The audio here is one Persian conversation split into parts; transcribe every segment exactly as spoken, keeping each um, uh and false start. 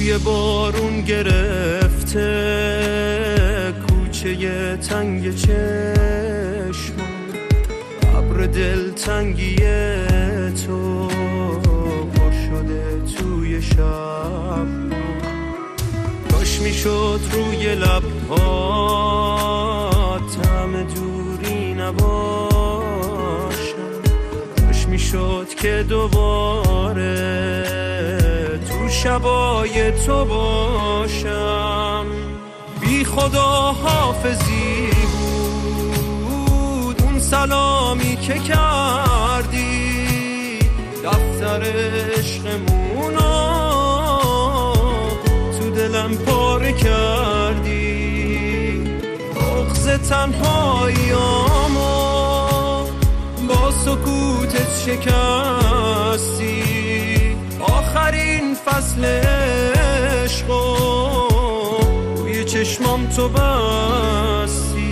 بوی بارون گرفته کوچه تنگ چشم، ابر دلتنگی تو پر شده توی شب. کاش میشد روی لبها طعم دوری نباشم، کاش میشد که دوباره تو شبای تو باشم. بی خدا حافظی بود اون سلامی که کردی، دفتر عشقمونو تو دلم پاره کردی. بغض تنهاییامو با سکوتت شکستی، آخرین فصل عشقو روی چشمام تو بستی.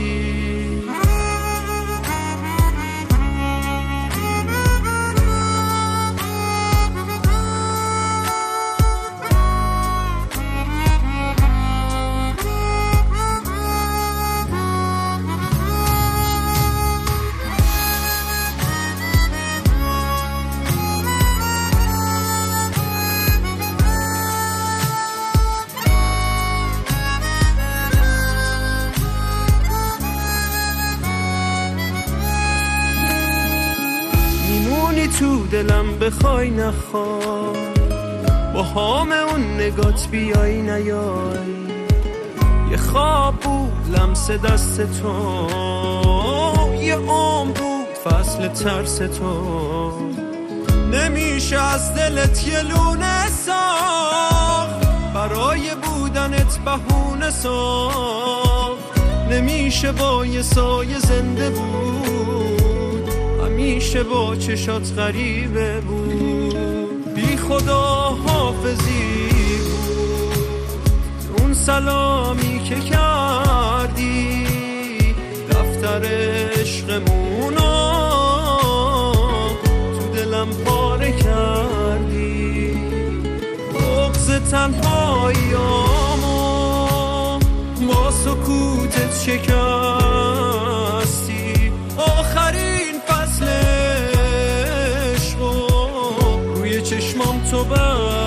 تو دلم بخوای نخوای، با هام اون نگات بیای نیای. یه خواب بود لمس دست تو، یه عمر بود فصل ترس تو. نمیشه از دلت یه لونه ساخت، برای بودنت بهونه ساخت. نمیشه با یه سایه زنده بود، همیشه با چشات غریبه بود. بی خدا حافظی بود اون سلامی که کردی، دفتر عشقمونو تو دلم پاره کردی. بغض تنهاییامو با سکوتت شکستی، آخرین فصل عشقو روی چشمام تو بر